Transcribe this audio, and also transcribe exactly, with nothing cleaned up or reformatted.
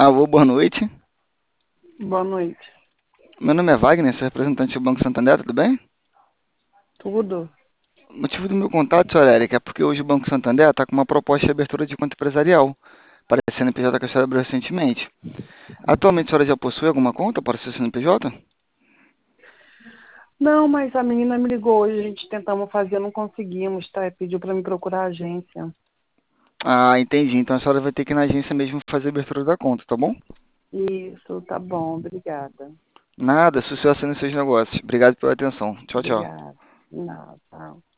Alô, boa noite. Boa noite. Meu nome é Wagner, sou representante do Banco Santander, tudo bem? Tudo? O motivo do meu contato, senhora Érica, é porque hoje o Banco Santander está com uma proposta de abertura de conta empresarial, para a C N P J que a senhora abriu recentemente. Atualmente a senhora já possui alguma conta para o seu C N P J? Não, mas a menina me ligou hoje, a gente tentamos fazer, não conseguimos, tá? E pediu para me procurar a agência. Ah, entendi. Então a senhora vai ter que ir na agência mesmo fazer a abertura da conta, tá bom? Isso, tá bom, obrigada. Nada, sucesso nos seus negócios. Obrigado pela atenção. Tchau, tchau. Obrigada. Não, tá.